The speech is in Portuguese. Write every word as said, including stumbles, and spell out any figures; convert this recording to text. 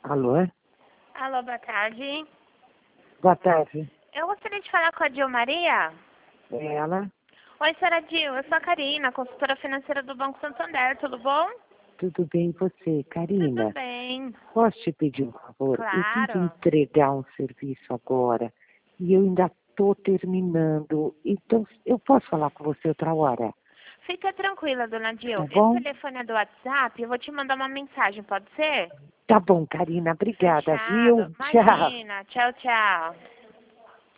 Alô? Alô, boa tarde. Boa tarde. Eu gostaria de falar com a Dil Maria. É ela? Oi, senhora Dil, eu sou a Karina, consultora financeira do Banco Santander, tudo bom? Tudo bem e você, Karina? Tudo bem, Posso te pedir um favor? Eu tenho que claro. entregar um serviço agora e eu ainda estou terminando. Então, eu posso falar com você outra hora? Fica tranquila, dona Dil. Tá Esse bom? telefone é do WhatsApp, eu vou te mandar uma mensagem, pode ser? Tá bom, Karina. Obrigada, viu? Fechado. Tchau. Imagina. Tchau, tchau.